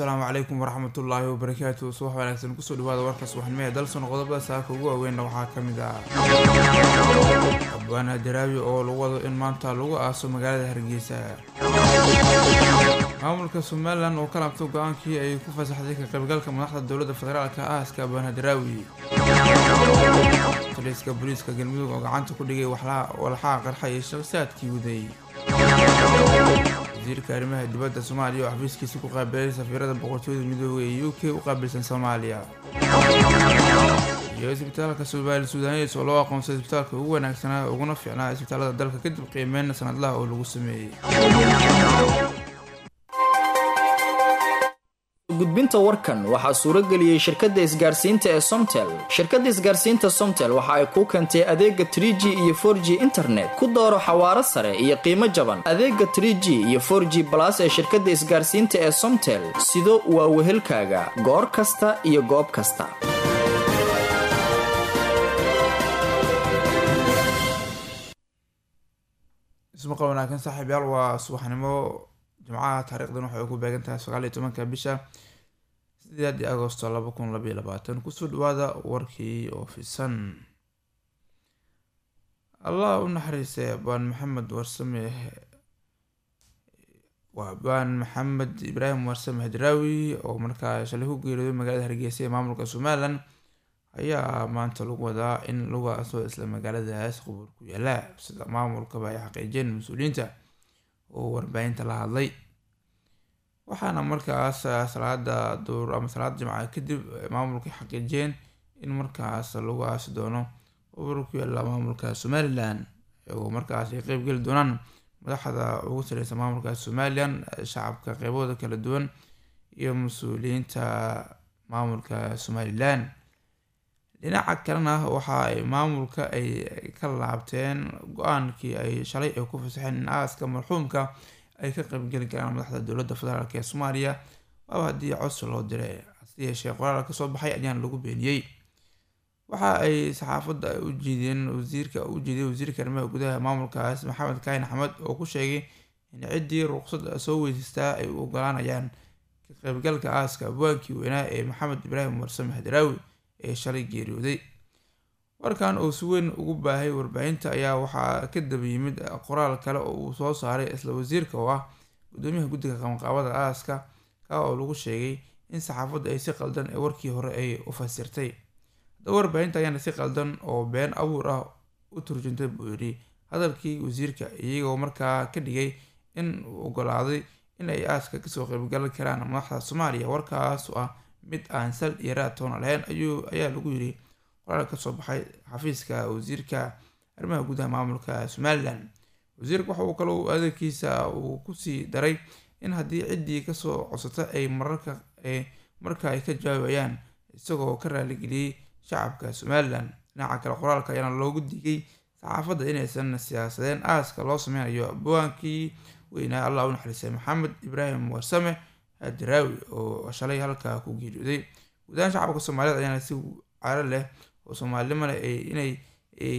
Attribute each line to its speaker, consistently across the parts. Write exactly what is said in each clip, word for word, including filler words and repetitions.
Speaker 1: السلام عليكم ورحمة الله وبركاته. صباح wanaagsan kusoo dhawaada warka subaxnimo ee dalsan qodobada saaka ugu waaweyn waxaa kamid ah Abwana Daraawi oo lagu wado in maanta lagu aaso magaalada Hargeysa. Maamulka Somaliland oo kala qabto go'aankii ay ku fasaxday ka qaybgalka madaxda dowladda federaalka ah aska Abwana Daraawi. Taliska booliiska galmudug oo gacanta ku dhigay walxaha qarxa iyo shakhsiyaadkii waday. wasiirka arrimaha dibadda Soomaaliya oo xafiiskiisa ku qaabilay safiirada boqortooyada midowga ee U K u qaabilsan Soomaaliya. iyo isbitaalka Soomaaliya Suudaaniyeed oo loo aqoonsaday isbitaalka ugu wanaagsanaa uguna fiicnaa isbitaalada dalka kadib qiimeyn sanadlaha oo lagu sameeyay.
Speaker 2: gudbinta warkan waxaa suurageliyay geliyay shirkadda isgaarsiinta ee Somtel. Shirkadda isgaarsiinta Somtel waxa ay ku keentay adeega three G iyo four G internet ku dooro xawaare sare iyo qiimo jaban. Adeega three G iyo four G plus ee shirkadda isgaarsiinta ee Somtel sidoo waa wehelkaaga goor kasta iyo goob kasta.
Speaker 1: isma qabanaa kan saaxiibayaal waa subaxnimo jimcaha taariikhdan waxay ku beegan tahay sagaal iyo tobanka bisha sideedii Agoosto laba kun laba iyo labaatan. kusoo dhawaada warkii oo fisan. Allah u naxariistay baan Maxamed Warsame waa baan Maxamed Ibraahim Warsame Daraawi oo markaa shalay ku geeriyooday magaalada Hargeysa ee maamulka Somaliland ayaa maanta lagu wadaa in lagu aaso isla magaaladaas qubur ku yaala sida maamulka ay xaqiijiyeen mas'uuliyiinta oo warbaahinta la hadlay. waxaana markaas salaada duur ama salaada jimcaha kadib maamulka xaqiijiyeen in markaas lagu aasi doono qubur ku yaala maamulka Somaliland oo markaas ay qayb gali doonaan madaxda ugu sareysa maamulka Somaliland, shacabka qaybooda kala duwan iyo mas'uuliyiinta maamulka Somaliland. dhinaca kalena waxa ay maamulka ay ka laabteen go'aankii ay shalay ay ku fasaxeen in aaska marxuumka ay ka qayb gali karaan madaxda dowladda federaalka ee Soomaaliya waa haddii codsi loo diray hase yeeshee qoraal ka soo baxay ayaan lagu beeniyay. waxa ay saxaafadda u jeediyeen wasiirka u jeediyay wasiirka arrimaha gudaha maamulkaas Maxamed Kaahin Axmed oo ku sheegay in ciddii ruqsad soo weydiistaa ay u oggolaanayaan ka qaybgalka aaska abwaankii weynaa ee Maxamed Ibraahim Warsame Daraawi ee shalay geeriyooday. warkan oo si weyn ugu baahay warbaahinta ayaa waxaa ka daba yimid qoraal kale oo uu soo saaray isla wasiirka oo ah gudoomiyaha guddiga qabanqaabada aaska ka oo lagu sheegay in saxaafadda ay si qaldan ee warkii hore ay u fasirtay. haddaba warbaahinta ayaana si qaldan oo been abuur ah u turjuntay buu yidhi hadalkii wasiirka iyagoo markaa ka dhigay in uu oggolaaday in ay aaska kasoo qaybgali karaan madaxda Soomaaliya. warkaas oo ah mid aan sal iyo raad toona lahayn ayuu ayaa lagu yiri qoraal ka soo baxay xafiiska wasiirka arrimaha gudaha maamulka Somaliland. wasiirku waxa uu kaloo adeegkiisa uu ku sii daray in haddii ciddii kasoo codsata ay mararka ay marka ay ka jawaabayaan isagoo ka raali geliyay shacabka Somaliland. dhinaca kale qoraalka ayaana loogu digay saxaafadda inaysan siyaasadeen aaska loo sameynayo abwaankii weynaa Allah u naxariistay Maxamed Ibraahim Warsame Daraawi oo shalay halka ku geeriyooday. gudaha shacabka Soomaaliyeed ayaana si caara leh oo Soomaalinimada ay inay ay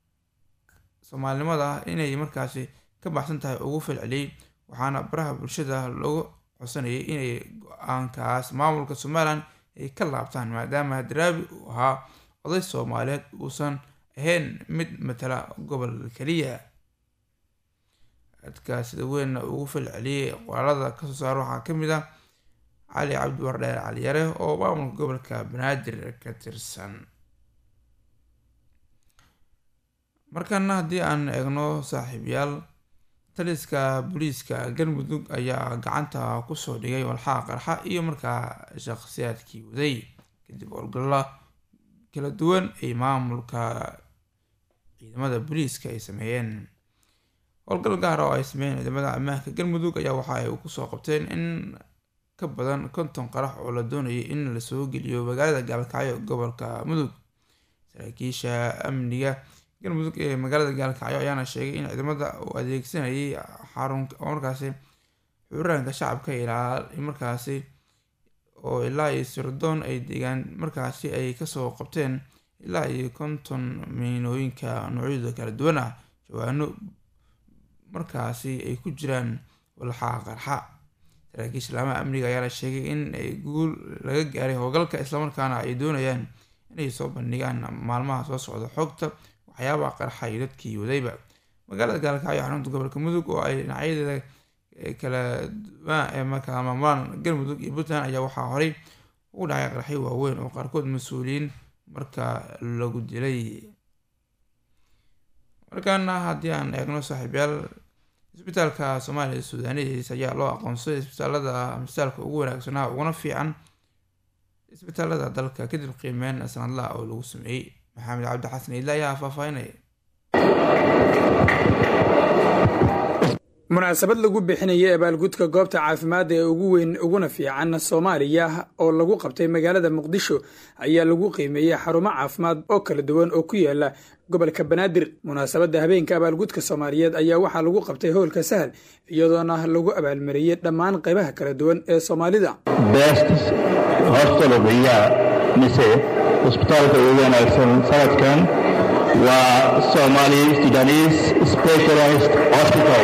Speaker 1: Soomaalinimada inay markaasi ka baxsan tahay ugu falceliyay waxaana baraha bulshada loogu codsanayay inay go'aankaas maamulka Somaliland ay ka laabtaan maadaama Daraawi uu ahaa oday Soomaaliyeed uusan ahayn mid matala gobol kaliya. dadka sida weyn ugu falceliyay qoraalada ka soo saar waxaa kamid ah Cali Cabdi Wardheer Cali Yare oo maamulka gobolka Banaadir ka tirsan. markana haddii aan eegno saaxiibayaal taliska booliiska galmudug ayaa gacanta ku soo dhigay walxaha qarxa iyo markaa shakhsiyaadkii waday kadib howlgalla kala duwan ay maamulka ciidamada booliiska ay sameeyeen. howlgal gaar ah oo ay sameeyeen ciidamada ammaanka galmudug ayaa waxa ay ku soo qabteen in ka badan konton qarax oo la doonayay in la soo geliyo magaalada Gaalkacyo gobolka Mudug. saraakiisha amniga galmudug ee magaalada Gaalkacyo ayaana sheegay in ciidamada uu adeegsanayay xarun markaasi xuraanka shacabka ilaa markaasi oo ilaa iyo sirdoon ay deegaan markaasi ay kasoo qabteen ilaa iyo konton miinooyinka noocyada kala duwan ah jawaano markaasi ay ku jiraan walxaha qarxa. saraakiisha laamaha amniga ayaa la sheegay in ay guul laga gaaray howlgalka islamarkaana ay doonayaan inay soo bandhigaan maalmaha soo socda xogta waxyaabaha qarxa iyo dadkii wadayba. magaalada gaalkacyo xarunta gobolka mudug oo ay dhinacyadeeda kala duwan ee markaa maamulaan galmudug iyo puntland ayaa waxaa horey ugu dhacay qarxyo waaweyn oo qaarkood mas-uuliyiin markaa lagu dilay. markaana haddii aan eegno saaxiibyaal, isbitaalka Soomaaliya Suudaaniyiis ayaa loo aqoonsaday isbitaalada misaalka ugu wanaagsanaa uguna fiican isbitaalada dalka kadib qiimeyn sanadlaha oo lagu sameeyey. maxamed cabdi xasan idla ayaa faahfaahinaya.
Speaker 3: munaasabad lagu bixinayay abaalgudka goobta caafimaad ee ugu weyn uguna fiican Soomaaliya oo lagu qabtay magaalada Muqdisho ayaa lagu qiimeeyay xarumo caafimaad oo kala duwan oo ku yaala gobolka Banaadir. munaasabada habeenka abaalgudka Soomaaliyeed ayaa waxaa lagu qabtay hoolka Sahal iyadoona lagu abaalmariyay dhammaan qaybaha kala duwan ee Soomaalida.
Speaker 4: Best Hospital of the Year mise hospitaalka ugu wanaagsan sanadkan waa Somali Sudanese Specialized Hospital.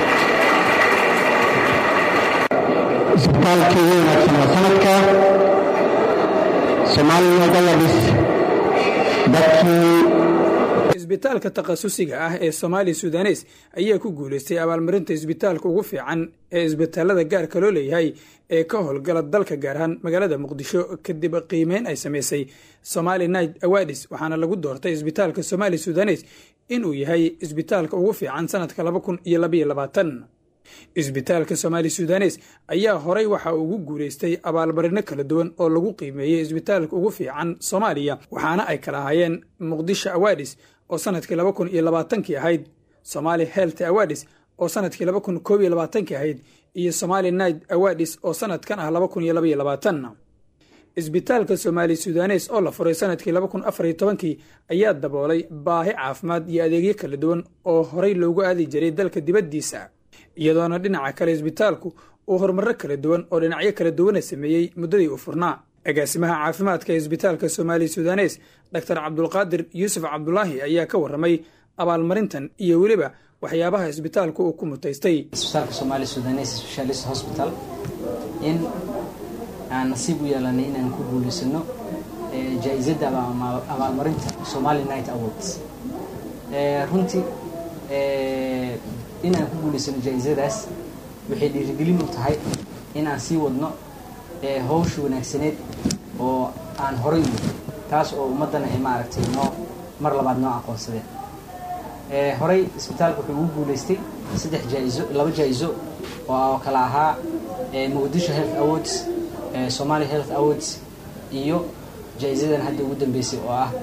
Speaker 4: isbitaalkii ugu wanaagsan waa sanadka Soomaaliya dalabis dadkii.
Speaker 3: isbitaalka takhasusiga ah ee Somali Sudanese ayaa ku guuleystay abaalmarinta isbitaalka ugu fiican ee isbitaalada gaarka loo leeyahay ee ka howlgala dalka gaar ahaan magaalada Muqdisho kadib qiimeyn ay sameysay Somali Night Awards waxaana lagu doortay isbitaalka Somali Sudanese inuu yahay isbitaalka ugu fiican sanadka laba kun iyo laba iyo labaatan. isbitaalka Somali Sudanese ayaa horay waxa uu ugu guuleystay abaalmarino kala duwan oo lagu qiimeeyay isbitaalka ugu fiican Soomaaliya waxaana ay kala hayeen Muqdisho Awards oo sanadkii laba kun iyo labaatan-kii ahayd, Somali Health Awards oo sanadkii laba kun koob iyo labaatan-kii ahayd iyo Somali Night Awards oo sanadkan ah laba kun iyo laba iyo labaatan. isbitaalka Somali Sudanese oo la furay sanadkii laba kun afar iyo toban-kii ayaa daboolay baahi caafimaad iyo adeegyo kala duwan oo horay loogu aadi jiray dalka dibaddiisa, iyadoona dhinaca kale isbitaalku uu horumaro kala duwan oo dhinacyo kala duwan sameeyay muddadii uu furnaa. agaasimaha caafimaadka ee isbitaalka Somali Sudanese Doctor Cabdulqaadir Yuusuf Cabdullaahi ayaa ka warramay abaalmarintan iyo weliba waxyaabaha isbitaalku uu ku mutaystay.
Speaker 5: isbitaalka Somali Sudanese Specialist Hospital in aan nasiib u yeelanay inaan ku guuleysano jaayizada abaalmarinta Somali Night Awards. runtii inaan ku guuleysano jaayizadaas waxay dhiirigelin u tahay inaan sii wadno hawsha wanaagsaneed oo aan horay taas oo ummadana ay maaragtay noo mar labaad noo aqoonsadeen. horay isbitaalku wuxuu ugu guuleystay saddex jaayizo laba jaayizo oo kala ahaa Muqdisho Health Awards, Somali Health Awards iyo jaayizadan hadda ugu dambeysay oo ah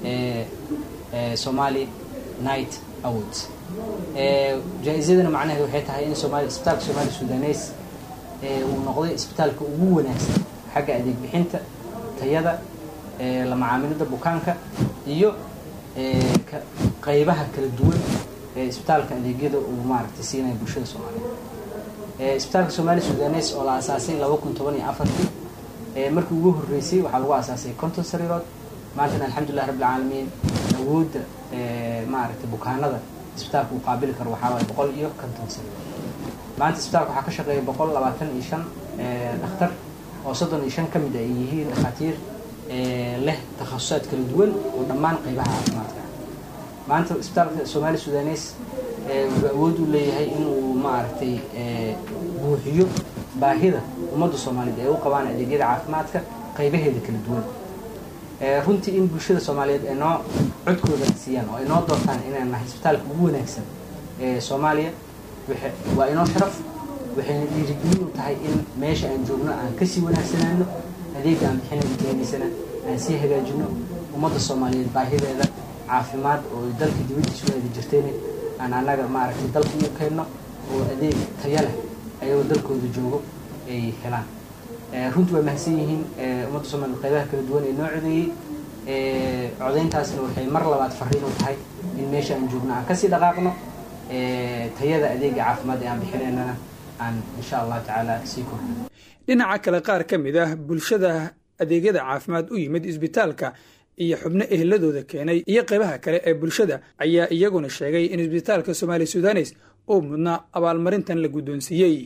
Speaker 5: Somali Night Awards. jaayizadana macnaheedu waxay tahay in Somali isbitaalka Somali Sudanese uu noqday isbitaalka ugu wanaagsan xagga adeeg bixinta, tayada, la macaamilada bukaanka iyo qaybaha kala duwan ee isbitaalka adeegyada uu maaragtay siinay bulshada Soomaaliyeed. isbitaalka Somali Sudanese oo la aasaasay laba kun toban iyo afar-kii markii ugu horeysay waxaa lagu aasaasay konton sariirood. maantana alxamdulilah rabbil caalamiin awoodda maaragtay bukaanada isbitaalku uu qaabili karo waxaa waaye boqol iyo konton sariirood. maanta isbitaalka waxaa ka shaqeeya boqol labaatan iyo shan dhakhtar oo soddon iyo shan ka mid ay yihiin dhakhaatiir leh takhasusaad kala duwan oo dhammaan qaybaha caafimaadka. maanta isbitaalka Somali Sudanese wuxuu awood u leeyahay inuu maaragtay buuxiyo baahida ummadda Soomaaliyeed ee u qabaan adeegyada caafimaadka qaybaheeda kala duwan. runtii in bulshada Soomaaliyeed ay noo codkooda siiyaan oo ay noo doortaan inaan nahay isbitaalka ugu wanaagsan ee Soomaaliya waa inoo sharaf. waxayna dhiirigelin u tahay in meesha aan joogno aan kasii wanaagsanaano, adeega aan bixinayno keenaysana aan sii hagaajino, ummadda Soomaaliyeed baahideeda caafimaad oo dalka dibaddiisa u aadi jirteen aan annaga maaragtay dalka u keenno oo adeeg tayo leh ayagoo dalkooda joogo ay helaan. runtii waa mahadsan yihiin ummadda Soomaaliyeed qaybaha kala duwan ee noo codeeyey. codeyntaasna waxay mar labaad fariin u tahay in meesha aan joogno aan kasii dhaqaaqno, tayada adeega caafimaad ee aan bixinaynana aan insha Allah tacaala sii kordhino.
Speaker 3: dhinaca kale qaar ka mid ah bulshada adeegyada caafimaad u yimid isbitaalka iyo xubno ehladooda keenay iyo qaybaha kale ee bulshada ayaa iyaguna sheegay in isbitaalka Somali Sudanese uu mudnaa abaalmarintan la guddoonsiiyey.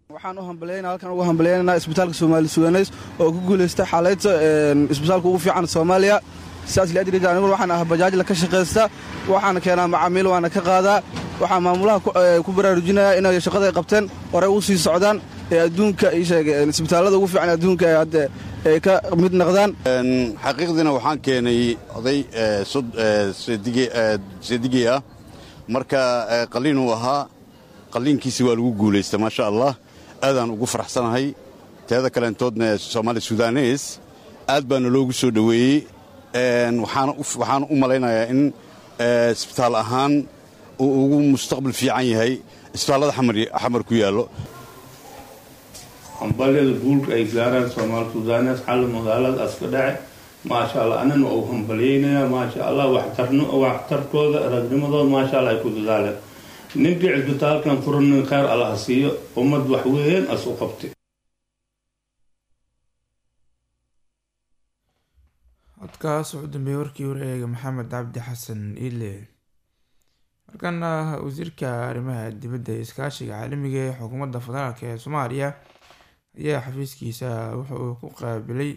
Speaker 6: waxaan u hambalyeynaa halkan ugu hambalyeynaa isbitaalka Soomaali Suudaneys oo ku guuleystay xaaladda isbitaalka ugu fiican Soomaaliya sidaas la adriida anigu waxaan ah bajaaj la ka shaqeysta waxaan keenaa macaamiil waana ka qaadaa waxaan maamulaha ku baraarujinayaa inay shaqada ay qabteen hore u sii socdaan ee adduunka ay sheegeen isbitaalada ugu fiican adduunka ee hadda ay ka mid noqdaan
Speaker 7: xaqiiqdina waxaan keenay oday seedigii ah marka qaliin uu ahaa qaliinkiisi waa lagu guulaystay maasha allah aadaan ugu faraxsanahay teeda kaleentoodna Soomaali Suudaneys aad baana loogu soo dhoweeyey waxaan u malaynayaa in isbitaal ahaan uu ugu mustaqbal fiican yahay isbitaalada xamar ku yaallo
Speaker 8: hambalyada guulka ay gaaraan Soomaali Suudaneys xal magaalada aska dhace maasha allah anana uu hambalyeynaya maasha allah waxtarno waxtarkooda aragnimadooda maasha allah ay ku dadaaleen ninkii isbitaalkan furan khayr allah siiyo ummad wax weyn as u qabtay
Speaker 1: codkaas wuxuu dambeeyey warkii wareega maxamed cabdi xasan ile markana wasiirka arrimaha dibadda ee iskaashiga caalamiga ee xukuumadda federaalk ee soomaaliya ayaa xafiiskiisa wuxa uu ku qaabilay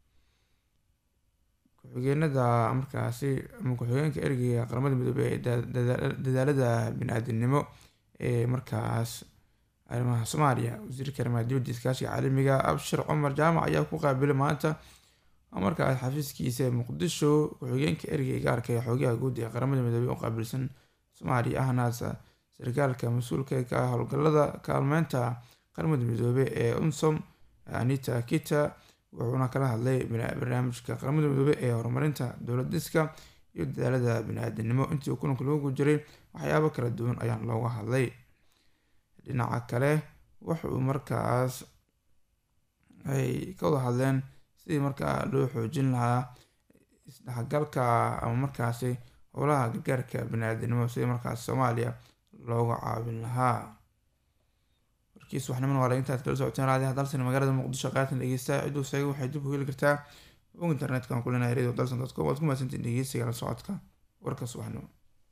Speaker 1: ku-xigeenada markaasi ama ku-xigeenka ergeyga qaramada midoobey ee dadaalada bini-aadamnimo ee markaas arrimaha soomaaliya wasiirka arrimaha dibadda iskaashiga caalamiga abshir cumar jaamac ayaa ku qaabilay maanta markaas xafiiskiisa muqdisho ku-xigeenka ergeyga gaarka ee xoogaha guud ee qaramada midoobey u qaabilsan soomaaliya ahnaas sarkaalka mas-uulka ka howlgalada kaalmeynta qaramada midoobey ee unsom anita kita wuxuuna kala hadlay barnaamijka qaramada midoobey ee horumarinta dowlad dhiska iyo dadaalada bini-aadamnimo intii kulanka loogu jiray waxyaabo kala duwan ayaan looga hadlay dhinaca kale wuxuu markaas ay ka wada hadleen sidii markaa loo xoojin lahaa isdhexgalka ama markaasi howlaha gargaarka bini-aadamnimo sidii markaas soomaaliya looga caawin lahaa warkiis waxniman waa intaad kala socoteen raadiyaha dalsan magaalada muqdisho qaatan dhegeysta ciduu seega waxay dib u heli kartaa og internetka aan kulenahay radio dalsan dot com waad ku mahadsantiin dhegeysiga la socodka warka subaxnimo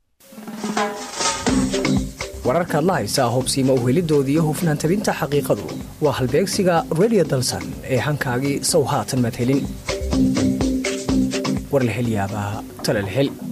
Speaker 9: wararkaad la haysaa hubsiima uhelidoodii hufnaan tabinta xaqiiqadu waa halbeegsiga radio dalsan ee hankaagii sow haatan maad helin war la hel yaabaa tala la hel